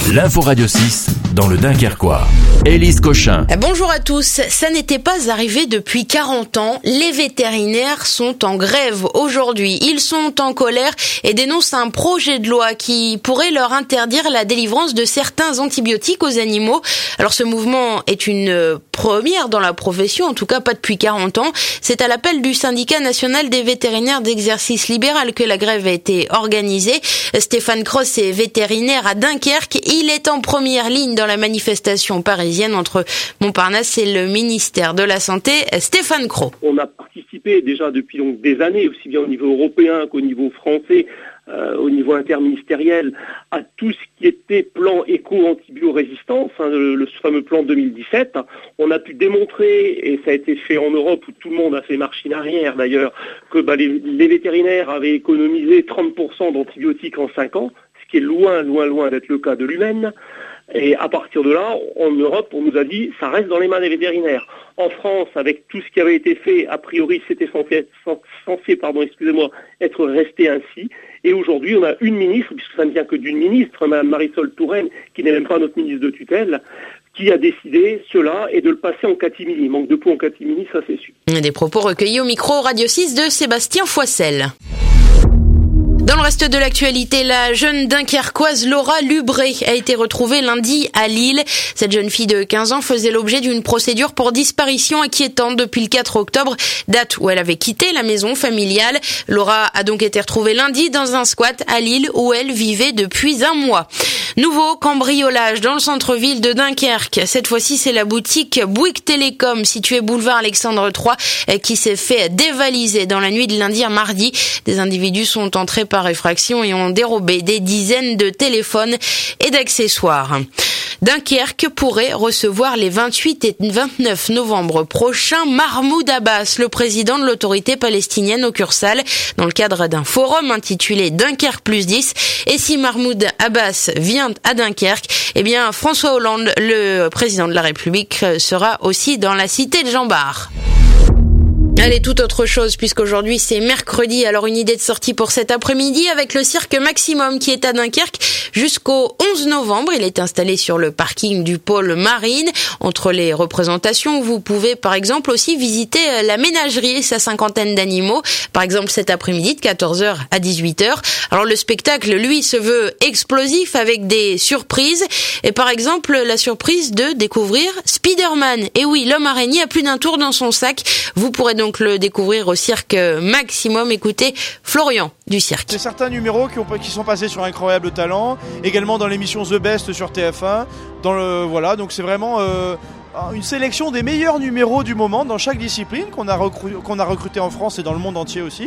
L'info Radio 6 dans le Dunkerquois. Élise Cochin. Bonjour à tous. Ça n'était pas arrivé depuis 40 ans. Les vétérinaires sont en grève aujourd'hui. Ils sont en colère et dénoncent un projet de loi qui pourrait leur interdire la délivrance de certains antibiotiques aux animaux. Alors ce mouvement est une première dans la profession, en tout cas pas depuis 40 ans. C'est à l'appel du syndicat national des vétérinaires d'exercice libéral que la grève a été organisée. Stéphane Cross est vétérinaire à Dunkerque. Il est en première ligne dans la manifestation parisienne entre Montparnasse et le ministère de la Santé. Stéphane Cross. On a participé déjà depuis donc des années, aussi bien au niveau européen qu'au niveau français, au niveau interministériel, à tout ce qui était plan éco-antibio-résistance, le fameux plan 2017. On a pu démontrer, et ça a été fait en Europe où tout le monde a fait machine arrière d'ailleurs, que les vétérinaires avaient économisé 30% d'antibiotiques en 5 ans, ce qui est loin d'être le cas de l'humaine. Et à partir de là, en Europe, on nous a dit ça reste dans les mains des vétérinaires. En France, avec tout ce qui avait été fait, a priori, c'était censé être resté ainsi. Et aujourd'hui, on a une ministre, puisque ça ne vient que d'une ministre, Mme Marisol Touraine, qui n'est même pas notre ministre de tutelle, qui a décidé cela et de le passer en catimini. Manque de peau en catimini, ça c'est sûr. Des propos recueillis au micro Radio 6 de Sébastien Foissel. Dans le reste de l'actualité, la jeune Dunkerquoise Laura Lubré a été retrouvée lundi à Lille. Cette jeune fille de 15 ans faisait l'objet d'une procédure pour disparition inquiétante depuis le 4 octobre, date où elle avait quitté la maison familiale. Laura a donc été retrouvée lundi dans un squat à Lille où elle vivait depuis un mois. Nouveau cambriolage dans le centre-ville de Dunkerque. Cette fois-ci, c'est la boutique Bouygues Télécom située boulevard Alexandre III qui s'est fait dévaliser dans la nuit de lundi à mardi. Des individus sont entrés par effraction et ont dérobé des dizaines de téléphones et d'accessoires. Dunkerque pourrait recevoir les 28 et 29 novembre prochains Mahmoud Abbas, le président de l'autorité palestinienne au Kursal, dans le cadre d'un forum intitulé Dunkerque plus 10. Et si Mahmoud Abbas vient à Dunkerque, eh bien François Hollande, le président de la République, sera aussi dans la cité de Jean Bart. Allez, toute autre chose, puisqu'aujourd'hui c'est mercredi, alors une idée de sortie pour cet après-midi avec le cirque Maximum qui est à Dunkerque jusqu'au 11 novembre. Il est installé sur le parking du pôle Marine. Entre les représentations, vous pouvez par exemple aussi visiter la ménagerie et sa cinquantaine d'animaux, par exemple cet après-midi de 14h à 18h. Alors le spectacle, lui, se veut explosif avec des surprises et par exemple la surprise de découvrir Spider-Man. Et oui, l'homme araignée a plus d'un tour dans son sac. Vous pourrez donc le découvrir au cirque Maximum. Écoutez Florian du cirque. C'est certains numéros qui sont passés sur Incroyable Talent, également dans l'émission The Best sur TF1. Donc c'est vraiment une sélection des meilleurs numéros du moment dans chaque discipline qu'on a recruté en France et dans le monde entier aussi.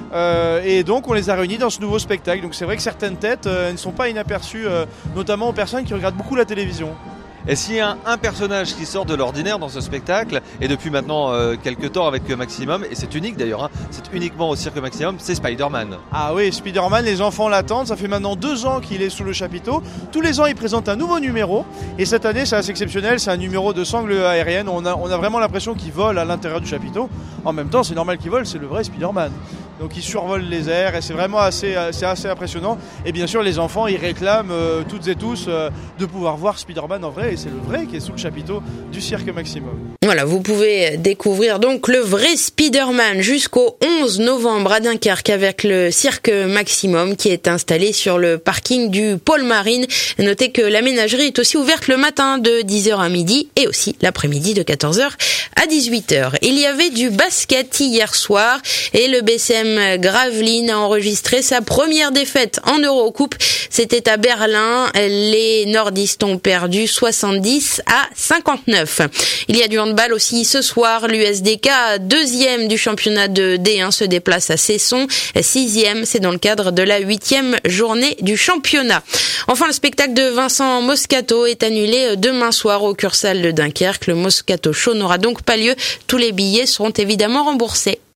Et donc on les a réunis dans ce nouveau spectacle. Donc c'est vrai que certaines têtes ne sont pas inaperçues, notamment aux personnes qui regardent beaucoup la télévision. Et s'il y a un personnage qui sort de l'ordinaire dans ce spectacle, et depuis maintenant quelques temps avec Maximum, et c'est unique d'ailleurs, c'est uniquement au cirque Maximum, c'est Spider-Man. Ah oui, Spider-Man, les enfants l'attendent, ça fait maintenant 2 ans qu'il est sous le chapiteau. Tous les ans, il présente un nouveau numéro, et cette année, c'est assez exceptionnel, c'est un numéro de sangle aérienne. On a vraiment l'impression qu'il vole à l'intérieur du chapiteau. En même temps, c'est normal qu'il vole, c'est le vrai Spider-Man. Donc il survole les airs et c'est vraiment assez impressionnant. Et bien sûr, les enfants, ils réclament toutes et tous de pouvoir voir Spider-Man en vrai. Et c'est le vrai qui est sous le chapiteau du cirque Maximum. Voilà, vous pouvez découvrir donc le vrai Spider-Man jusqu'au 11 novembre à Dunkerque avec le cirque Maximum qui est installé sur le parking du pôle Marine. Notez que la ménagerie est aussi ouverte le matin de 10h à midi et aussi l'après-midi de 14h à 18h. Il y avait du basket hier soir et le BCM Gravelines a enregistré sa première défaite en Eurocoupe. C'était à Berlin. Les nordistes ont perdu 70 à 59. Il y a du handball aussi ce soir. L'USDK, 2e du championnat de D1, se déplace à Cesson. 6e, c'est dans le cadre de la 8e journée du championnat. Enfin, le spectacle de Vincent Moscato est annulé demain soir au Kursal de Dunkerque. Le Moscato Show n'aura donc pas lieu. Tous les billets seront évidemment remboursés.